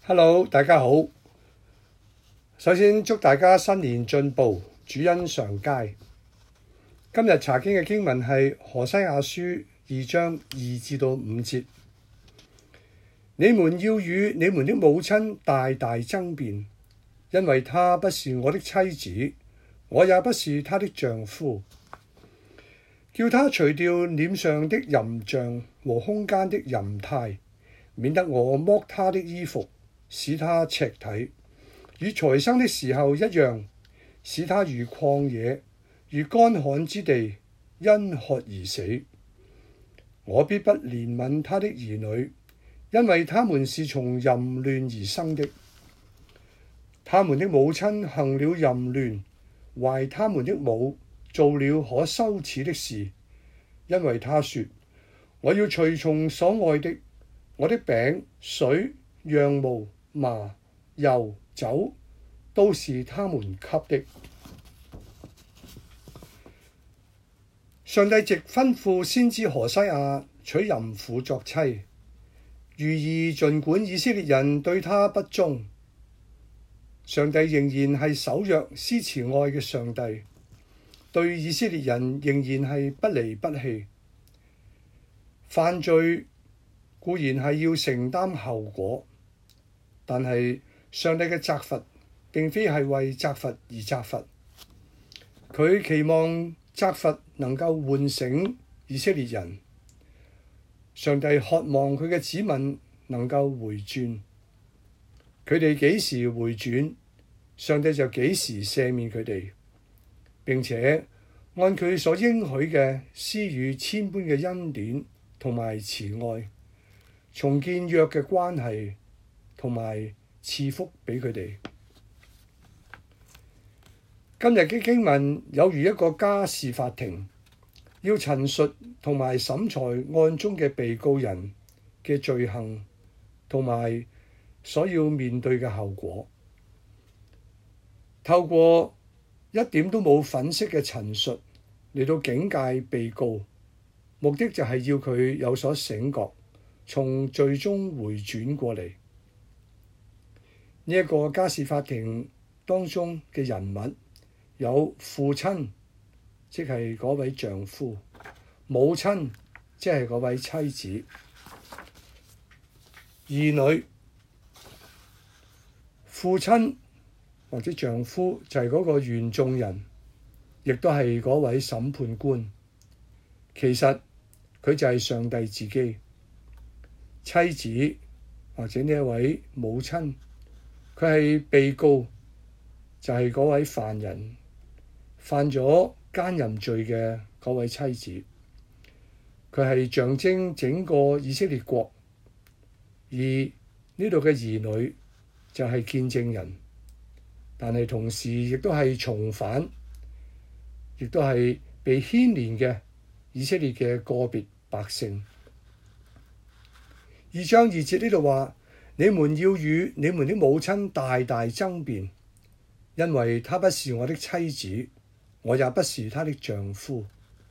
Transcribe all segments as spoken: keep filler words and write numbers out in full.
Hello， 大家好。首先祝大家新年進步，主恩常佳。今日查經嘅經文係何西阿書二章二至到五節。你們要與你們的母親大大爭辯，因為她不是我的妻子，我也不是她的丈夫。叫她除掉臉上的淫像和胸間的淫態，免得我剝她的衣服，使他赤體，與才生的時候一樣，使他如曠野，如乾旱之地，因渴而死。我必不憐憫他的兒女，因為他們是從淫亂而生的。他們的母親行了淫亂，懷他們的母做了可羞恥的事，因為他說：我要隨從所愛的，我的餅、水、羊毛、麻、油、酒，都是他們給的。上帝藉吩咐先知何西阿娶淫婦作妻，寓意儘管以色列人對他不忠，上帝仍然係守約施慈愛嘅上帝，對以色列人仍然係不離不棄。犯罪固然係要承擔後果，但係上帝嘅責罰並非係為責罰而責罰，佢期望責罰能夠喚醒以色列人。上帝渴望佢嘅子民能夠回轉，佢哋幾時回轉，上帝就幾時赦免佢哋，並且按佢所應許嘅施予千般嘅恩典同埋慈愛，重建約嘅關係，同埋賜福俾佢哋。今日嘅經文有如一個家事法庭，要陳述同埋審裁案中嘅被告人嘅罪行，同埋所要面對嘅後果。透過一點都冇粉飾嘅陳述嚟到警戒被告，目的就係要佢有所醒覺，從罪中回轉過嚟。呢一個家事法庭當中嘅人物有父親，即係嗰位丈夫；母親，即係嗰位妻子；兒女。父親或者丈夫就係嗰個原訟人，亦都係嗰位審判官。其實佢就係上帝自己。妻子或者呢一位母親，佢係被告，就係嗰位犯人，犯咗奸淫罪嘅嗰位妻子。佢係象徵整個以色列國，而呢度嘅兒女就係見證人，但係同時亦都係從犯，亦都係被牽連嘅以色列嘅個別百姓。二章二節呢度話：你們要與你們的母親大大爭辯，因為她不是我的妻子，我也不是她的丈夫。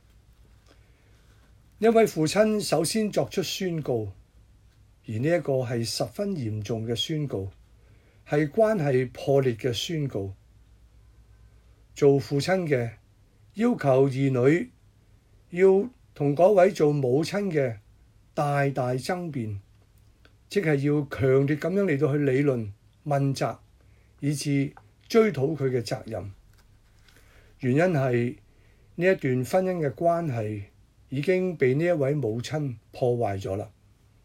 一位父親首先作出宣告，而呢一個係十分嚴重嘅宣告，係關係破裂嘅宣告。做父親嘅要求兒女要同嗰位做母親嘅大大爭辯，即係要強烈咁樣嚟到去理論問責，以致追討佢嘅責任。原因係呢一段婚姻嘅關係已經被呢一位母親破壞咗啦。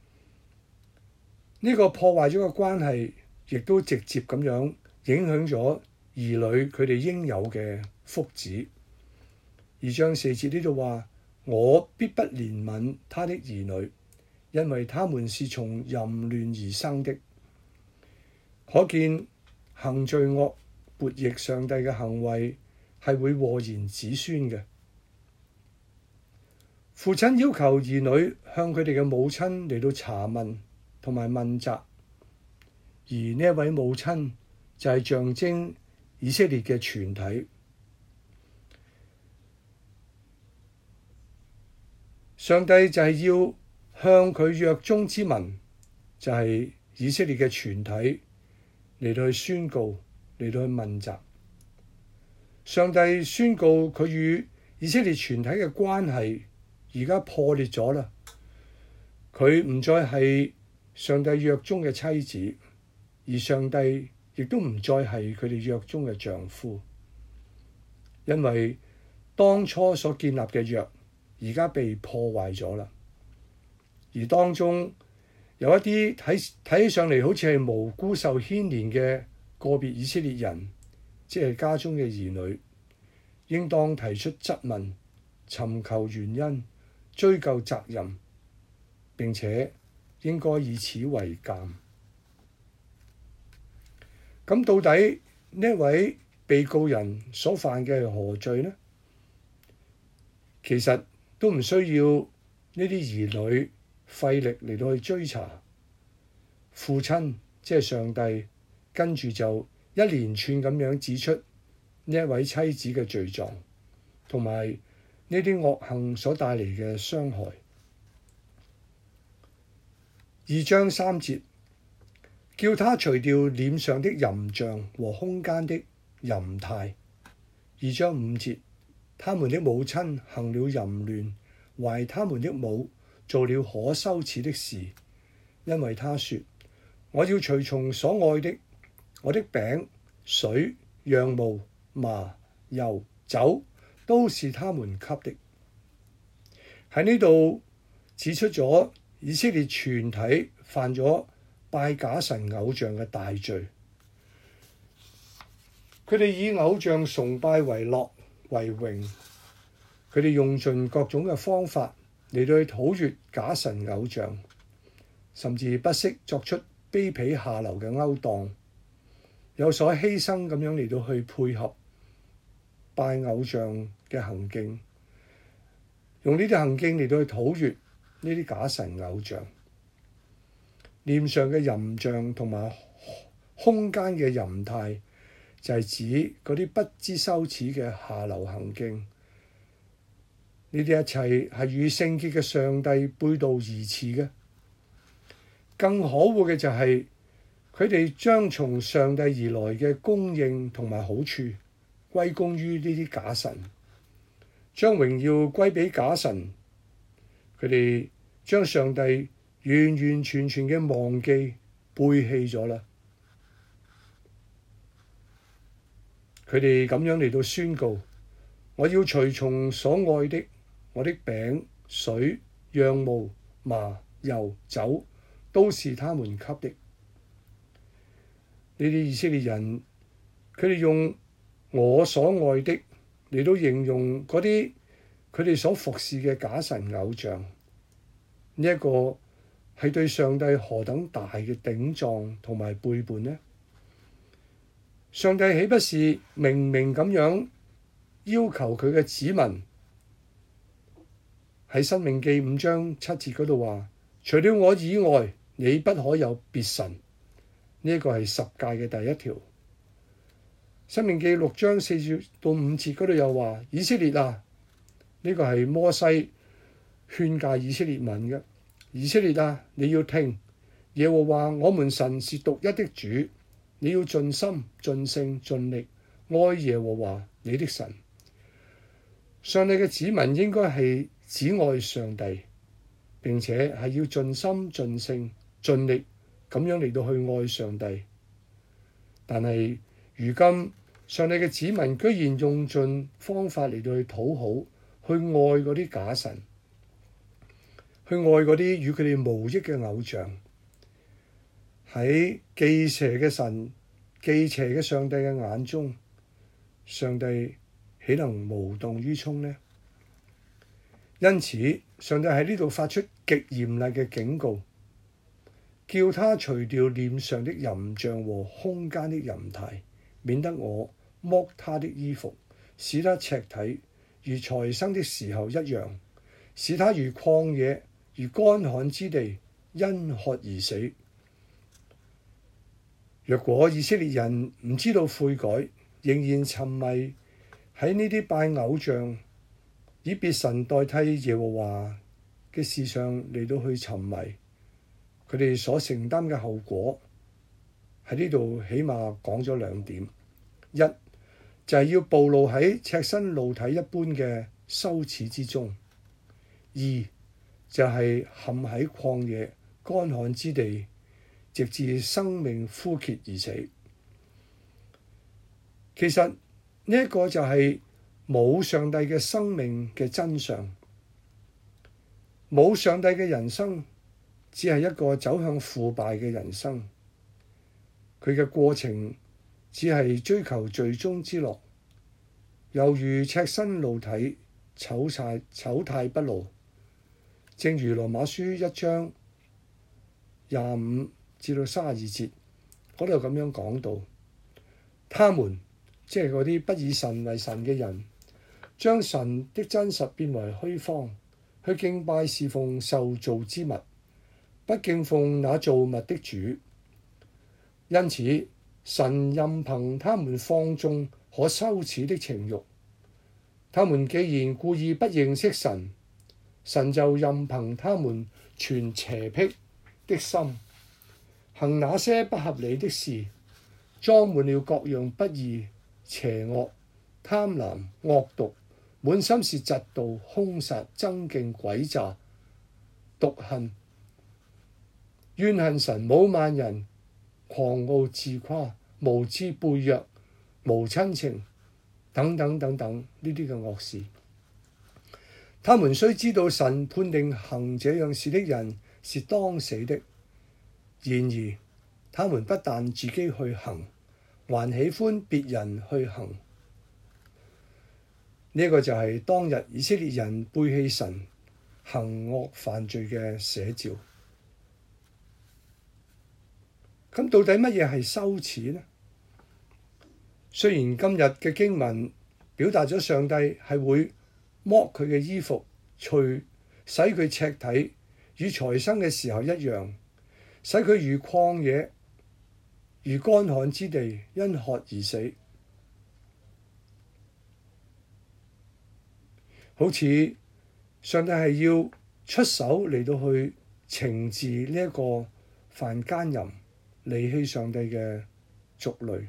呢個破壞咗嘅關係，亦都直接咁樣影響咗兒女佢哋應有嘅福祉。二章四節呢度話：我必不憐憫他的兒女，因為他們是從淫亂而生的。可見行罪惡、悖逆上帝嘅行為係會禍延子孫嘅。父親要求兒女向佢哋嘅母親嚟到查問同埋問責，而呢一位母親就係象徵以色列嘅全體。上帝就係要向佢約中之民，就係以色列嘅全體嚟到去宣告，嚟到去問責。上帝宣告佢與以色列全體嘅關係而家破裂咗啦。佢唔再係上帝約中嘅妻子，而上帝亦都唔再係佢哋約中嘅丈夫，因為當初所建立嘅約而家被破壞咗啦。而當中有一啲睇睇起上嚟好似係無辜受牽連嘅個別以色列人，即係家中嘅兒女，應當提出質問，尋求原因，追究責任，並且應該以此為鑑。咁到底呢一位被告人所犯嘅係何罪呢？其實都唔需要呢啲兒女費力嚟到去追查。父親即係上帝，跟住就一連串咁樣指出呢一位妻子嘅罪狀，同埋呢啲惡行所帶嚟嘅傷害。二章三節，叫他除掉臉上的淫像和胸間的淫態。二章五節，他們的母親行了淫亂，懷他們的母做了可羞恥的事，因為他說：我要隨從所愛的，我的餅、水、羊毛、麻、油、酒都是他們給的。喺呢度指出咗以色列全體犯咗拜假神偶像嘅大罪。佢哋以偶像崇拜為樂為榮，佢哋用盡各種嘅方法嚟到去討悅假神偶像，甚至不惜作出卑鄙下流嘅勾當，有所犧牲咁樣嚟到去配合拜偶像嘅行徑，用呢啲行徑嚟到去討悅呢啲假神偶像。臉上嘅淫像同埋胸間嘅淫態，就係指嗰啲不知羞恥嘅下流行徑。呢啲一切係與聖潔嘅上帝背道而馳嘅。更可惡嘅就係佢哋將從上帝而來嘅供應同埋好處歸功於呢啲假神，將榮耀歸俾假神。佢哋將上帝完完全全嘅忘記背棄咗啦。佢哋咁樣嚟到宣告：我要隨從所愛的，我的餅、水、羊毛、麻、油、酒都是他們給的。呢啲以色列人，佢哋用我所愛的嚟到形容嗰啲佢哋所服侍嘅假神偶像。呢、這、一個係對上帝何等大嘅頂撞同埋背叛呢？上帝豈不是明明咁樣要求佢嘅子民喺申命記五章七節嗰度話：除了我以外，你不可有別神。呢、這、一個係十誡嘅第一條。申命記六章四節到五節嗰度又話：以色列啊，呢、這個係摩西勸誡以色列民嘅。以色列啊，你要聽，耶和華我們神是獨一的主，你要盡心盡性盡力愛耶和華你的神。上帝嘅子民應該係只愛上帝，並且係要盡心盡性盡力咁樣嚟到去愛上帝。但係如今上帝嘅子民居然用盡方法嚟到去討好，去愛嗰啲假神，去愛嗰啲與佢哋無益嘅偶像。喺忌邪嘅神、忌邪嘅上帝嘅眼中，上帝豈能無動於衷呢？因此，上帝喺呢度發出極嚴厲嘅警告，叫他除掉臉上的淫像和胸間的淫態，免得我剝他的衣服，使他赤體，如才生的時候一樣，使他如曠野，如乾旱之地，因渴而死。若果以色列人唔知道悔改，仍然沉迷喺呢啲拜偶像、以別神代替耶和華嘅事上嚟到去沉迷， 佢哋所承擔嘅後果，喺呢度起碼講咗兩點：一就係、是、要暴露喺赤身露體一般嘅羞恥之中；二就係、是、陷喺曠野乾旱之地，直至生命枯竭而死。其實呢一個就係冇上帝嘅生命嘅真相。冇上帝嘅人生，只係一個走向腐敗嘅人生。佢嘅過程只係追求罪中之樂，猶如赤身露體，醜態醜態不露。正如羅馬書一章廿五至到三十二節嗰度咁樣講到，他們即係嗰啲不以神為神嘅人，將神的真實變為虛謊，去敬拜侍奉受造之物，不敬奉那造物的主。因此，神任憑他們放縱可羞恥的情慾。他們既然故意不認識神，神就任憑他們存邪僻的心，行那些不合理的事，裝滿了各樣不義、邪惡、貪婪、惡毒，滿心是嫉妒、兇殺、爭競、詭詐、毒恨、怨恨神、侮慢人、狂傲自誇、無知背約、無親情等等等等呢啲嘅惡事。他們雖知道神判定行這樣事的人是當死的，然而他們不但自己去行，還喜歡別人去行。呢、這個就係當日以色列人背棄神、行惡犯罪嘅寫照。咁到底乜嘢係羞恥呢？雖然今日嘅經文表達咗上帝係會剝佢嘅衣服，除使佢赤體，與才生嘅時候一樣，使佢如曠野、如乾旱之地，因渴而死。好似上帝係要出手嚟到去懲治呢一個犯奸淫、離棄上帝嘅族類，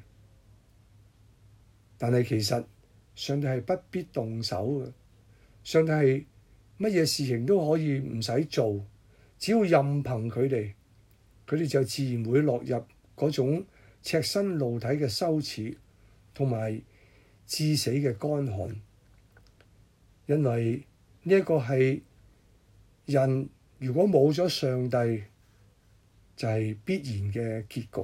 但係其實上帝係不必動手嘅。上帝係乜嘢事情都可以唔使做，只要任憑佢哋，佢哋就自然會落入嗰種赤身露體嘅羞恥同埋致死嘅乾旱。因為呢一個係人如果冇咗上帝，就係必然嘅結局。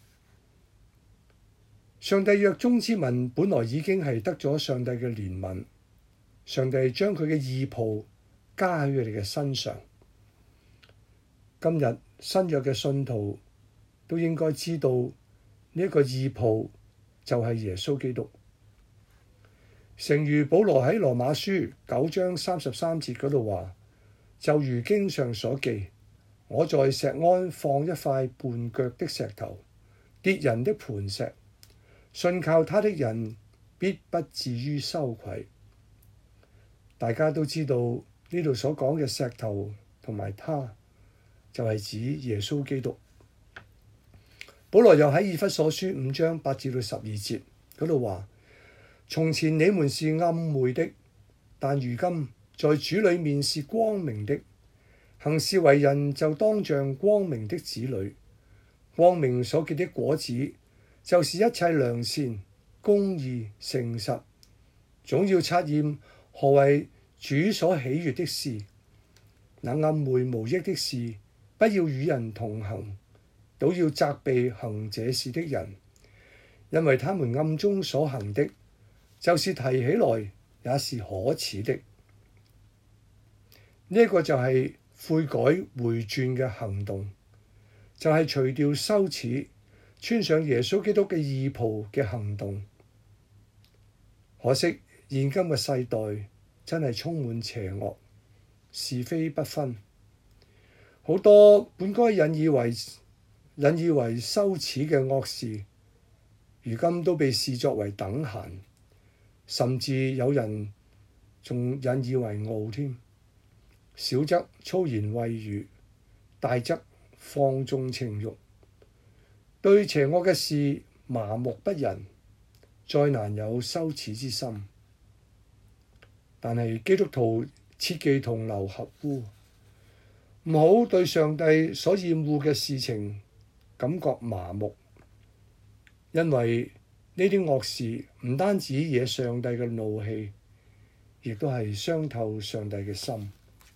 上帝約中之民本來已經係得咗上帝嘅憐憫，上帝將佢嘅義袍加喺佢哋嘅身上。今日新約嘅信徒都應該知道呢一個義袍就係耶穌基督。誠如保羅喺羅馬書九章三十三節嗰度話，就如經上所記，我在錫安放一塊絆腳的石頭，跌人的磐石，信靠他的人必不至於羞愧。大家都知道呢度所講嘅石頭同埋他，就係指耶穌基督。保羅又喺以弗所書五章八至到十二節嗰度話，從前你們是暗昧的，但如今在主裏面是光明的。行事為人就當像光明的子女。光明所結的果子，就是一切良善、公義、誠實，總要察驗何為主所喜悅的事。那暗昧無益的事，不要與人同行，倒要責備行這事的人，因為他們暗中所行的，就是提起來也是可恥的。呢、這、一個就係悔改回轉嘅行動，就係、是、除掉羞恥，穿上耶穌基督嘅義袍嘅行動。可惜現今嘅世代真係充滿邪惡，是非不分，好多本該引以為引以為羞恥嘅惡事，如今都被視作為等閒，甚至有人仲引以為傲添。小則粗言穢語，大則放縱情慾，對邪惡嘅事麻木不仁，再難有羞恥之心。但係基督徒切忌同流合污，唔好對上帝所厭惡嘅事情感覺麻木，因為呢啲惡事唔單止惹上帝嘅怒氣，亦都係傷透上帝嘅心。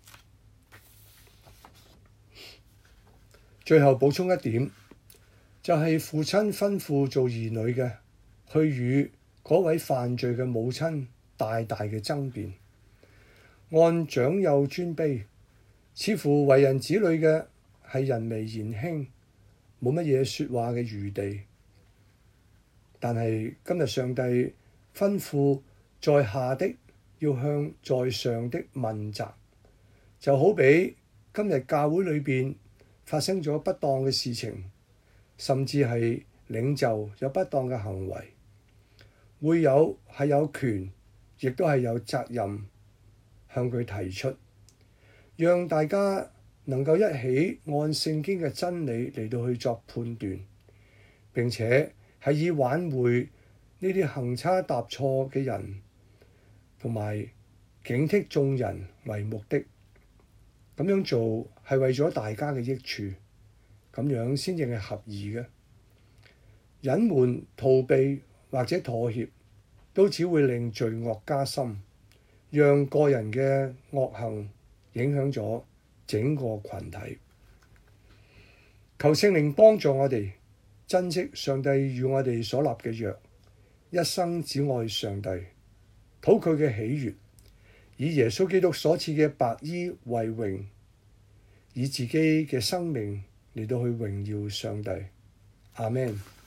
最後補充一點，就係、是、父親吩咐做兒女嘅，去與嗰位犯罪嘅母親大大嘅爭辯，按長幼尊卑，似乎為人子女嘅係人微言輕，冇乜嘢説話嘅餘地。但係今日上帝吩咐在下的要向在上的問責，就好比今日教會裏邊發生咗不當嘅事情，甚至係領袖有不當嘅行為，會有係有權，亦都係有責任向佢提出，讓大家能夠一起按聖經嘅真理嚟到去作判斷，並且係以挽回呢啲行差踏錯嘅人，同埋警惕眾人為目的。咁樣做係為咗大家嘅益處，咁樣先至係合宜嘅。隱瞞、逃避或者妥協，都只會令罪惡加深，讓個人嘅惡行影響咗整個群體。求聖靈幫助我哋珍惜上帝與我哋所立嘅約，一生只愛上帝，討佢嘅喜悅，以耶穌基督所賜嘅白衣為榮，以自己嘅生命嚟到去榮耀上帝。阿們。